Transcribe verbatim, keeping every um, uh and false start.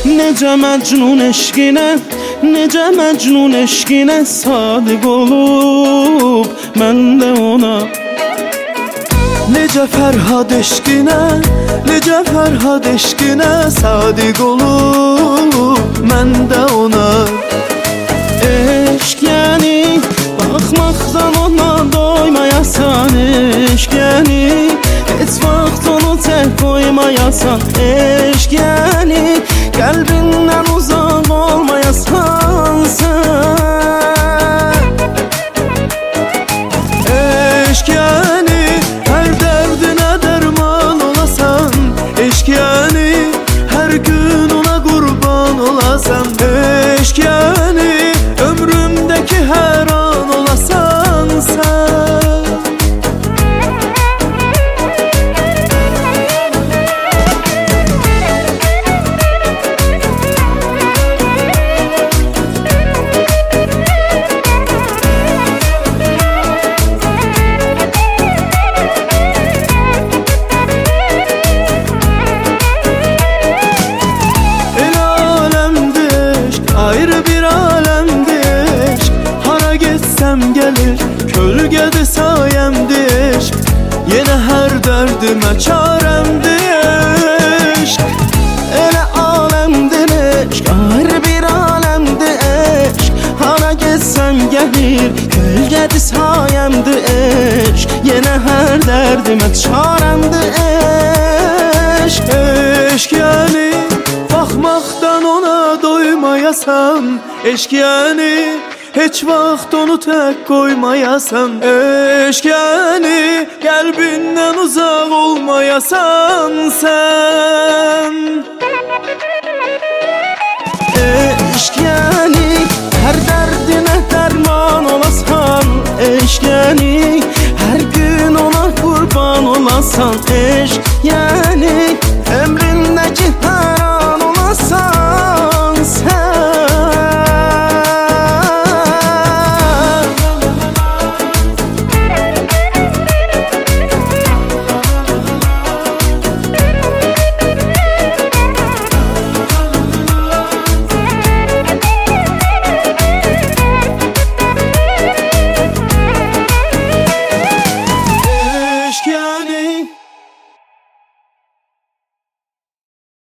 Necə məcnun eşqinə, necə məcnun eşqinə sadiq olub mən də ona. Necə Fərhad eşqinə, necə Fərhad eşqinə sadiq olub mən də ona. Eşq yəni baxmaqdan ona doymayasan, eşq yəni heç vaxt onu tək qoymayasan, eşq yəni qəlbindən uzaq olmayasan sən. Eşq yəni hər dərdinə dərman olasan, eşq yəni hər gün ona qurban olasan, eşq yəni ömrümdəki hər an olasan sən. Gəlir kölgədir sayəmdir eşq, yenə hər dərdimə çarəmdir eşq. Elə aləmdir eşq, ayrı bir aləmdir eşq, hara getsəm gəlir kölgədir sayəmdir eşq, yenə hər dərdimə çarəmdir eşq. Eşq yəni baxmaqdan ona doymayasan, eşq yəni heç vaxt onu tək qoymayasan, eşq yəni qəlbindən uzaq olmayasan sən. Eşq yəni hər dərdinə dərman olasan, eşq yəni hər gün ona qurban olasan, eşq yəni